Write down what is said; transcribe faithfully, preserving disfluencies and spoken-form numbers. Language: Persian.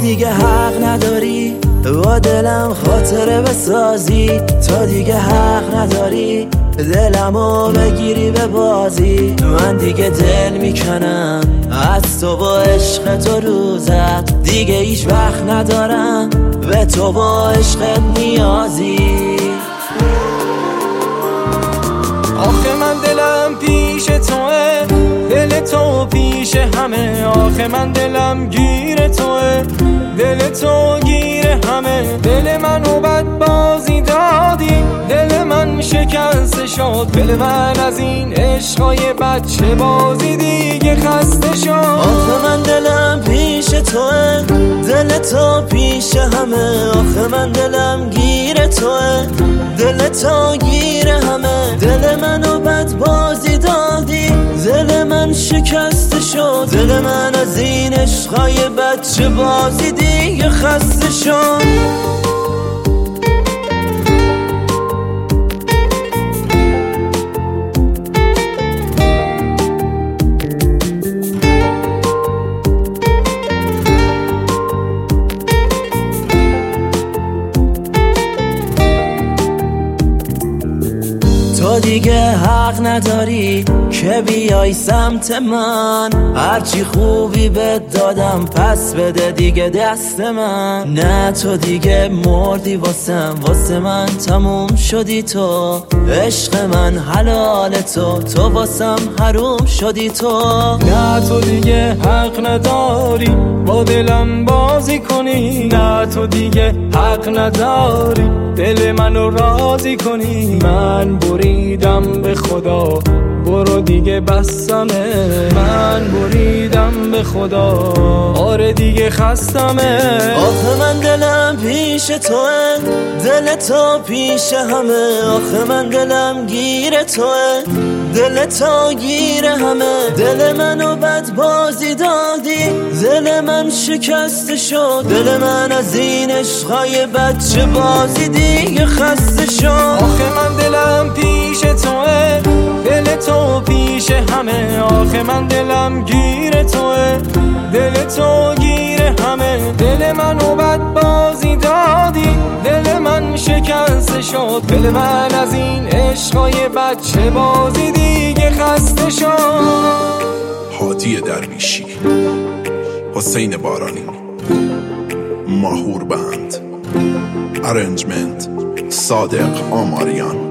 دیگه حق نداری با دلم خاطره بسازی، تو دیگه حق نداری دلمو بگیری به بازی. من دیگه دل میکنم از تو با عشق تو روزت، دیگه هیچ وقت ندارم به تو با عشقت نیازی. آخه من دلم پیش توه، دل تو پیش همه. آخه من دلم گیر توه، دل تو گیر همه. دل منو بد بازی دادی، دل من شکسته شد. دل من از این عشقای بچه بازی دیگه خسته شد. آخه من دلم پیش توه، دل تو پیش همه. آخه من دلم گیر توه، دل تو گیر همه. دل منو بد بازی دادی، دل من شکسته شد. دل من از این عشقای بچه بازی دیگه خسته شد. تو دیگه حق نداری که بیای سمت من، هرچی خوبی بهت دادم پس بده دیگه دست من. نه تو دیگه مردی واسم، واسه من تموم شدی تو. عشق من حلال تو، تو واسم حروم شدی تو. نه تو دیگه حق نداری با دلم بازی کنی، نه تو دیگه حق نداری دل منو راضی کنی. من بریدم به خدا، برو دیگه بسمه. من بریدم به خدا، آره دیگه خستمه. آخه من دلم پیش توه، دل تو پیش همه. آخه من دلم گیر توه، دل تو گیر همه. دل منو بد بازی دادی، دل من شکسته شد. دل من از این عشقای بچه بازی دیگه خسته شد. آخه من دلم پیش توه، دل تو پیش همه. آخه من دلم گیر توه، دل تو گیر همه. دل منو بد بازی دادی، دل من شکسته شد. دل من از این عشقای بچه بازی دیگه خسته شد. هادی درویشی، حسین بارانی، ماهور بند، ارنجمنت صادق آماریان.